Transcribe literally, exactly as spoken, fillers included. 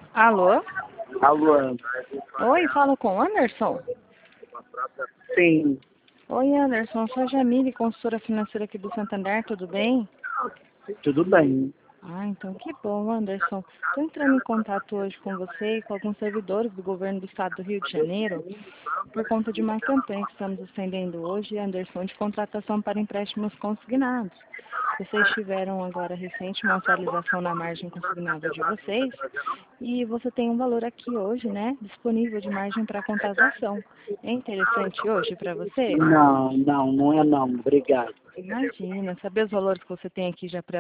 Alô? Alô? Oi, falo com o Anderson? Sim, Oi, Anderson, sou a Jamile, consultora financeira aqui do Santander, tudo bem? tudo bem. Ah, então que bom, Anderson. Estou entrando em contato hoje com você e com alguns servidores do governo do estado do Rio de Janeiro por conta de uma campanha que estamos estendendo hoje, Anderson, de contratação para empréstimos consignados. Vocês tiveram agora recente uma atualização na margem consignada de vocês e você tem um valor aqui hoje, né, disponível de margem para contratação. É interessante hoje para você? Não, não, não é não. Obrigado. Imagina, saber os valores que você tem aqui já para